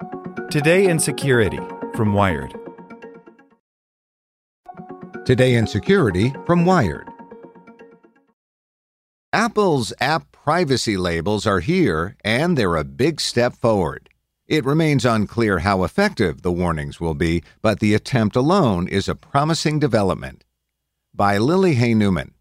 Today in Security from Wired. Today in Security from Wired. Apple's app privacy labels are here, and they're a big step forward. It remains unclear how effective the warnings will be, but the attempt alone is a promising development. By Lily Hay Newman.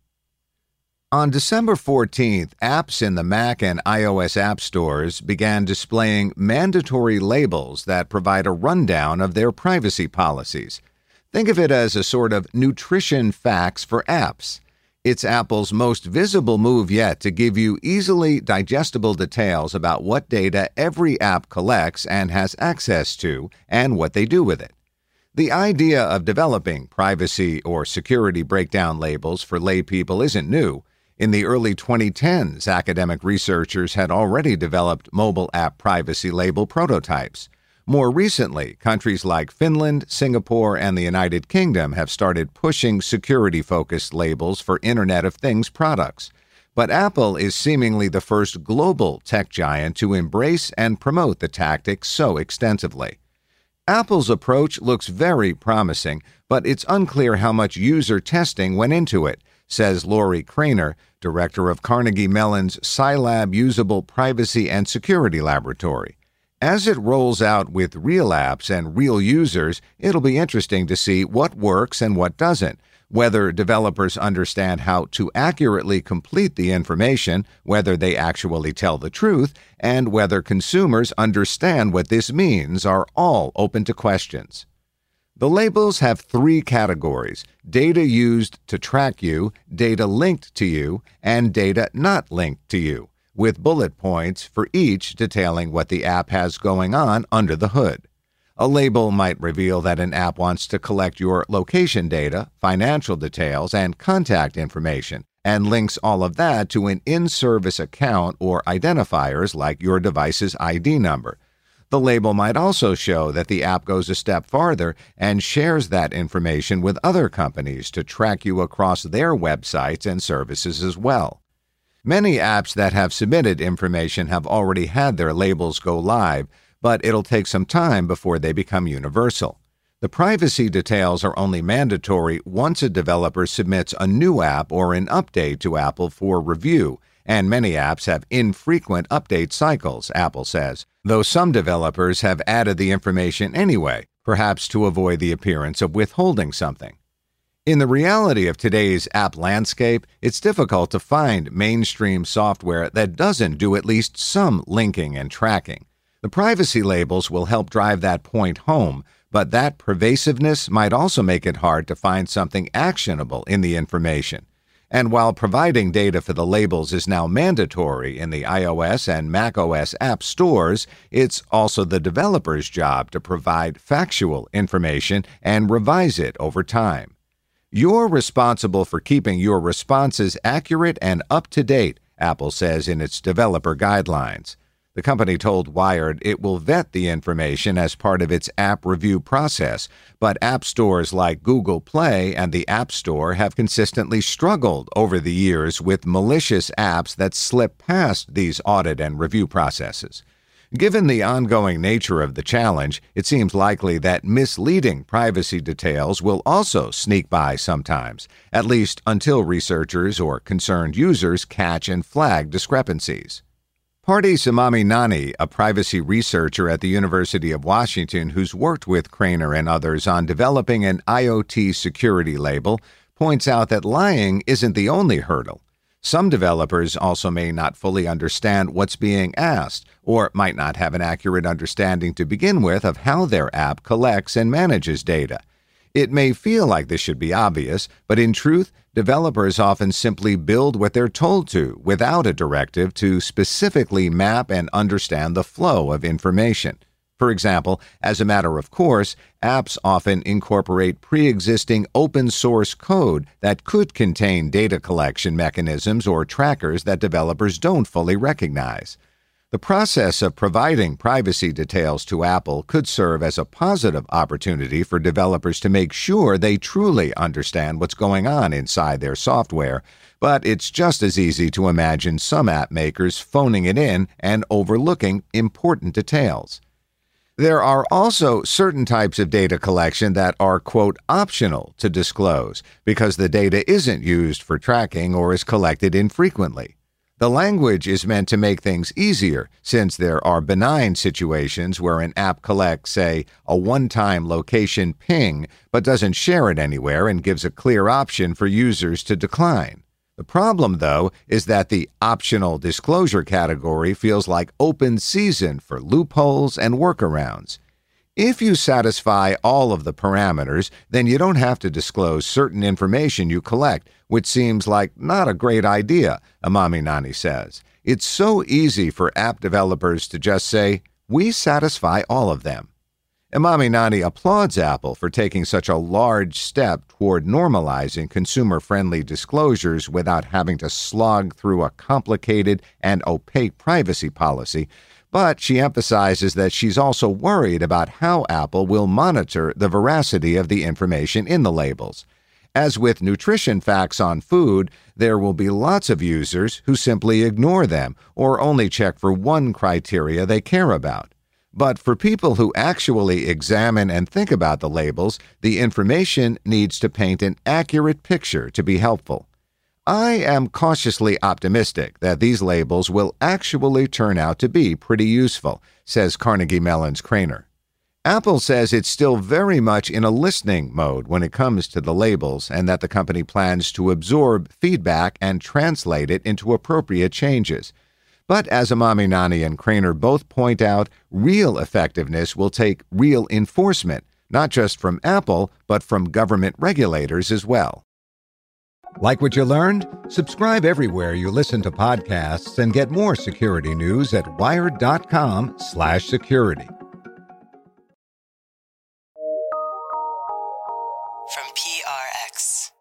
On December 14th, apps in the Mac and iOS app stores began displaying mandatory labels that provide a rundown of their privacy policies. Think of it as a sort of nutrition facts for apps. It's Apple's most visible move yet to give you easily digestible details about what data every app collects and has access to, and what they do with it. The idea of developing privacy or security breakdown labels for laypeople isn't new. In the early 2010s, academic researchers had already developed mobile app privacy label prototypes. More recently, countries like Finland, Singapore, and the United Kingdom have started pushing security-focused labels for Internet of Things products. But Apple is seemingly the first global tech giant to embrace and promote the tactic so extensively. Apple's approach looks very promising, but it's unclear how much user testing went into it, says Lori Craner, director of Carnegie Mellon's Scilab Usable Privacy and Security Laboratory. As it rolls out with real apps and real users, it'll be interesting to see what works and what doesn't, whether developers understand how to accurately complete the information, whether they actually tell the truth, and whether consumers understand what this means are all open to questions. The labels have three categories: data used to track you, data linked to you, and data not linked to you, with bullet points for each detailing what the app has going on under the hood. A label might reveal that an app wants to collect your location data, financial details, and contact information, and links all of that to an in-service account or identifiers like your device's ID number. The label might also show that the app goes a step farther and shares that information with other companies to track you across their websites and services as well. Many apps that have submitted information have already had their labels go live, but it'll take some time before they become universal. The privacy details are only mandatory once a developer submits a new app or an update to Apple for review, and many apps have infrequent update cycles, Apple says, though some developers have added the information anyway, perhaps to avoid the appearance of withholding something. In the reality of today's app landscape, it's difficult to find mainstream software that doesn't do at least some linking and tracking. The privacy labels will help drive that point home, but that pervasiveness might also make it hard to find something actionable in the information. And while providing data for the labels is now mandatory in the iOS and macOS app stores, it's also the developer's job to provide factual information and revise it over time. You're responsible for keeping your responses accurate and up-to-date, Apple says in its developer guidelines. The company told Wired it will vet the information as part of its app review process, but app stores like Google Play and the App Store have consistently struggled over the years with malicious apps that slip past these audit and review processes. Given the ongoing nature of the challenge, it seems likely that misleading privacy details will also sneak by sometimes, at least until researchers or concerned users catch and flag discrepancies. Parthi Somami Nani, a privacy researcher at the University of Washington who's worked with Craner and others on developing an IoT security label, points out that lying isn't the only hurdle. Some developers also may not fully understand what's being asked, or might not have an accurate understanding to begin with of how their app collects and manages data. It may feel like this should be obvious, but in truth, developers often simply build what they're told to without a directive to specifically map and understand the flow of information. For example, as a matter of course, apps often incorporate pre-existing open-source code that could contain data collection mechanisms or trackers that developers don't fully recognize. The process of providing privacy details to Apple could serve as a positive opportunity for developers to make sure they truly understand what's going on inside their software, but it's just as easy to imagine some app makers phoning it in and overlooking important details. There are also certain types of data collection that are, quote, optional to disclose because the data isn't used for tracking or is collected infrequently. The language is meant to make things easier since there are benign situations where an app collects, say, a one-time location ping but doesn't share it anywhere and gives a clear option for users to decline. The problem, though, is that the optional disclosure category feels like open season for loopholes and workarounds. If you satisfy all of the parameters, then you don't have to disclose certain information you collect, which seems like not a great idea, Emami Nani says. It's so easy for app developers to just say, we satisfy all of them. Emami Nani applauds Apple for taking such a large step toward normalizing consumer-friendly disclosures without having to slog through a complicated and opaque privacy policy, but she emphasizes that she's also worried about how Apple will monitor the veracity of the information in the labels. As with nutrition facts on food, there will be lots of users who simply ignore them or only check for one criteria they care about. But for people who actually examine and think about the labels, the information needs to paint an accurate picture to be helpful. I am cautiously optimistic that these labels will actually turn out to be pretty useful, says Carnegie Mellon's Craner. Apple says it's still very much in a listening mode when it comes to the labels and that the company plans to absorb feedback and translate it into appropriate changes. But as Emami Nani and Craner both point out, real effectiveness will take real enforcement, not just from Apple, but from government regulators as well. Like what you learned? Subscribe everywhere you listen to podcasts and get more security news at wired.com/security. From PRX.